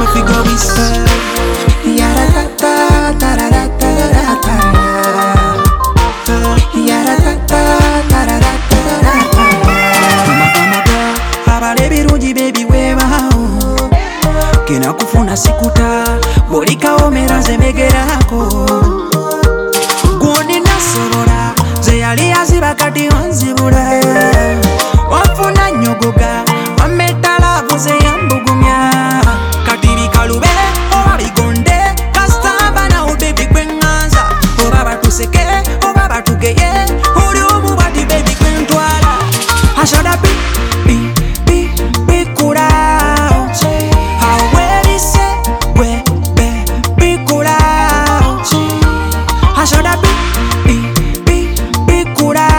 figure we say. Yara-ta-ta, ta-ra-ra-ta-ra-ta. Yara-ta-ta, ta-ra-ra-ta-ra-ta. Magamaga, abale birungi baby webaawo. Kena kufuna sikuta, bolika omera nze megerako. Gundi nasobola, ze yali aziba kati wanzibula. Wafuna nyogoga, wameta lavu ze yambugumya. Kati bikalube, oba bigonde, kasitamba nawo baby kwenganza. Oba batuseke, oba batugeye, oli omu bati baby kwentwala. Ashoda bikula, awelise we bikula. Ashoda bikula,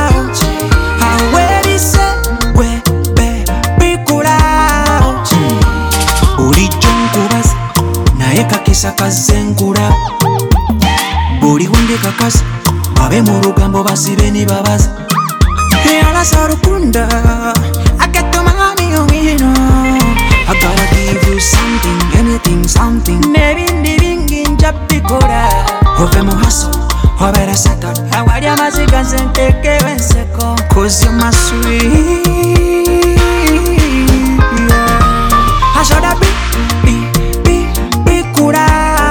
awelise we bikula. Bulijjo nkubaza naye kakisa kazenkula. Buli wunde kakasa babe mu lugambo basibe ni babaza. Alasa rukunda, I get to mommy on me, you know. I gotta give you something, anything, something. Nebindi bingi njapikora. Ove mu hustle, obera settled. Awali amaziga zenteke wenseko. 'Cause you're my sweet, yeah. Ashoda bikula.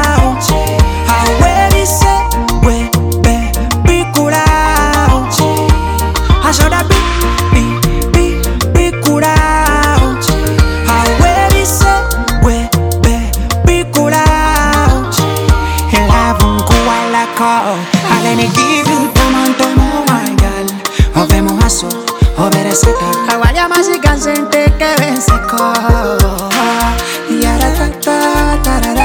Awelise we bikula. Ashoda bikula. Awelise we bikula. Love nkuwalako. Let me give you tomo, my girl. Ove mu hustle, obere settled. Awali amaziga zenteke wenseko. Yara-ta-ta, ta-ra-ra.